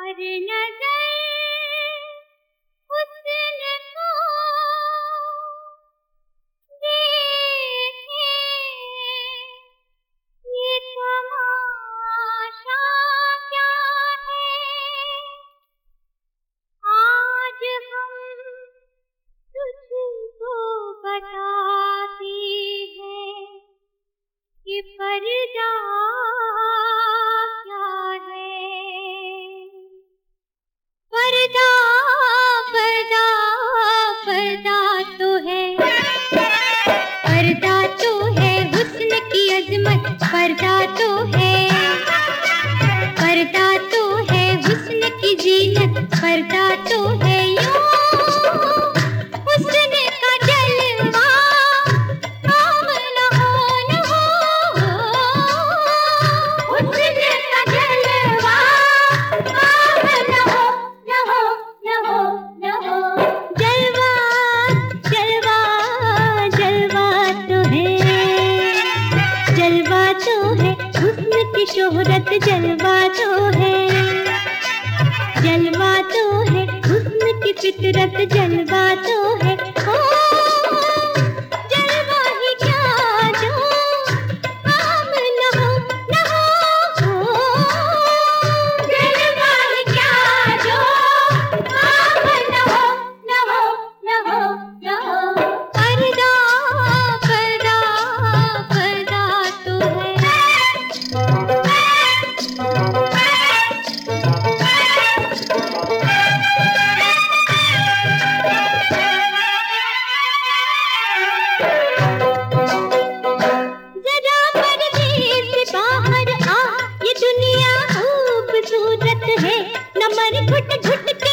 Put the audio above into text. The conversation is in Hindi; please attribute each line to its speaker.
Speaker 1: पर्दा क्या है? पर्दा पर्दा पर्दा तो है, पर्दा तो है हुस्न की अजमत, पर्दा तो है, पर्दा तो है हुस्न की जीनत, पर्दा तो है शोहरत, जलवा तो है, जलवा तो है हुस्न की फितरत, जलवा तो है। जलवा ही क्या जो आम न हो, न हो, जलवा ही क्या जो आम न हो, न हो, न हो, न हो। पर्दा पर्दा पर्दा तो है। दुनिया खूबसूरत है, न मर घुट घुट के